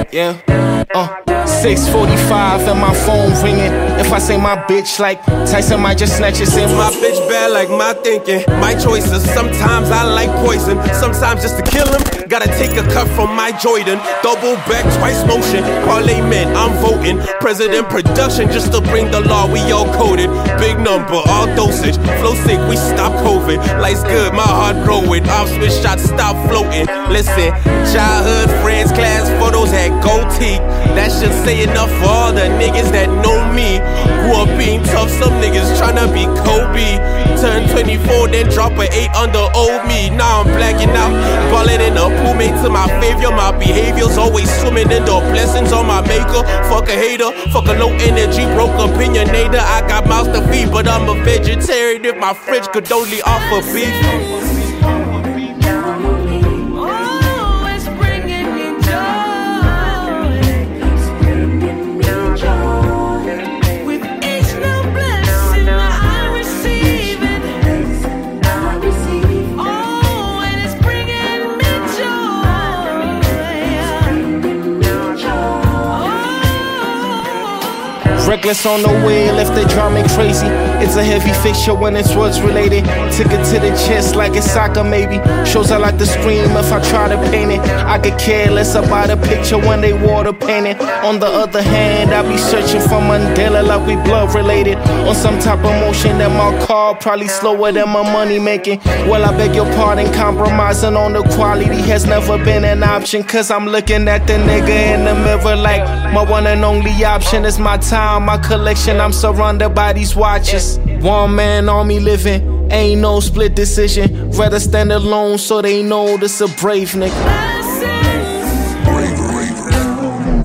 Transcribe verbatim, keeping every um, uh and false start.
Yeah, uh, six forty-five and my phone ringing. If I say my bitch like Tyson might just snatch it in. My bitch bad like my thinking. My choices, sometimes I like poison. Sometimes just to kill him, gotta take a cut from my Jordan. Double back, twice motion, parliament, I'm voting. President production just to bring the law, we all coded. Big number, all dosage, flow sick, we stop COVID. Life's good, my heart growing, off switch shots stop floating. Listen, childhood friends, class photos had gold teeth. That should say enough for all the niggas that know me. Grew up being tough, some niggas tryna be Kobe. Turn twenty-four, then drop an eight under old me. Now I'm blacking out, ballin' in the pool, made to my favor. My behavior's always swimming in the blessings on my maker. Fuck a hater, fuck a low energy, broke opinionator. I got mouths to feed, but I'm a vegetarian if my fridge could only offer beef. Reckless on the wheel if they drive me crazy. It's a heavy fixture when it's what's related. Took it to the chest like it's soccer maybe. Shows I like to scream if I try to paint it. I could care less about a picture when they water paint it. On the other hand, I be searching for Mandela like we blood related. On some type of motion that my car probably slower than my money making. Well, I beg your pardon, compromising on the quality has never been an option. Cause I'm looking at the nigga in the mirror like my one and only option is my time. My collection, I'm surrounded by these watches. One man army living, ain't no split decision. Rather stand alone so they know this a brave nigga.